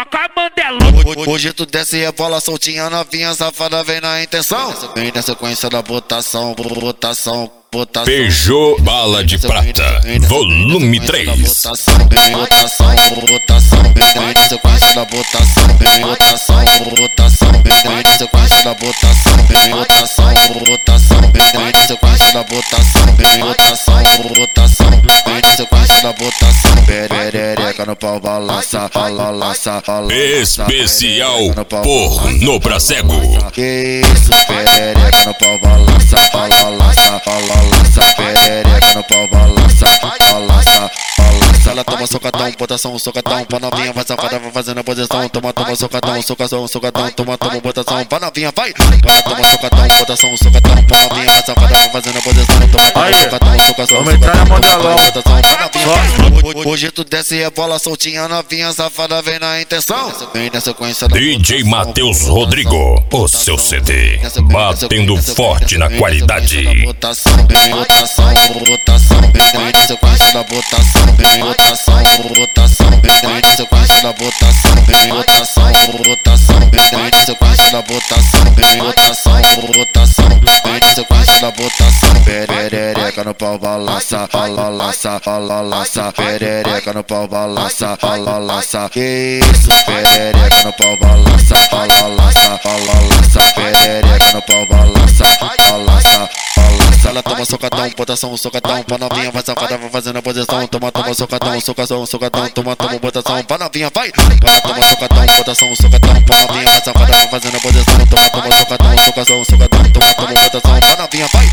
toca a Mandela. Hoje tu desce e rebola soltinha, novinha safada vem na intenção. Vem na sequência da botação. Peugeot Bala de Prata, volume 3. Vem na sequência da botação. Vem na sequência da botação. Vem na sequência da botação. Perereca no pau, balança. Especial porno pra cego. Que isso, perereca no pau, balança. Perereca no pau, balança. Ela toma socatão, botação, socatão. Pra novinha vai safada, vai fazendo a posição. Toma, socatão, socatão. Toma, botação. Pra novinha vai. Ela toma socatão, botação, socatão. Pra novinha vai safada, vai fazendo a posição. Toma, socatão, vamos entrar na Mandelão. Botação. Pra novinha vai. Hoje tu desce e rebola soltinha, novinha safada vem na intenção. Vem na sequência da DJ Matheus Rodrigo, o seu CD, batendo forte na qualidade. Botação. Vem na sequência da botação. Vem na sequência da botação. Vem na sequência da botação. Perereca no pau, balança. Perereca no pau, balança. Que isso, perereca no pau, balança. Perereca no pau, balança. Ela toma socatão, botação, socatão. Pra novinha vai safada, vai fazendo a posição. Toma, socatão, socatão. Toma, botação. Pra novinha vai. Ela toma socatão, botação, socatão. Pra novinha vai safada, vai fazendo a posição. Toma, socatão, socatão. Toma, botação. Pra novinha vai.